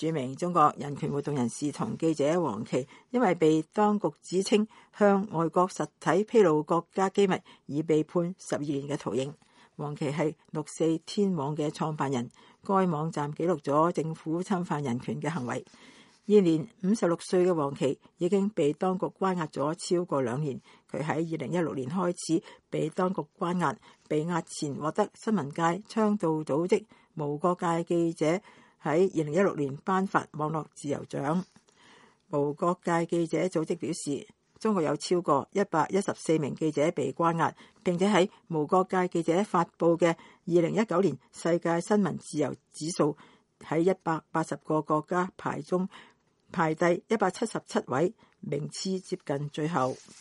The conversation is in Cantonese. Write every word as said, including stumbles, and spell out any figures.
著名中國人權活動人士同記者黃琦，因為被當局指稱向外國實體披露國家機密，已被判十二年嘅徒刑。黃琦係六四天網嘅創辦人，該網站記錄咗政府侵犯人權嘅行為。現年五十六歲嘅黃琦已經被當局關押咗超過兩年。佢喺二零一六年開始被當局關押，被押前獲得新聞界倡導組織無國界記者喺二零一六年頒發網絡自由獎。無國界記者組織表示，中國有超過一百一十四名記者被關押，並且喺無國界記者發布嘅二零一九年世界新聞自由指數喺一百八十個國家排中排第一百七十七位，名次接近最後。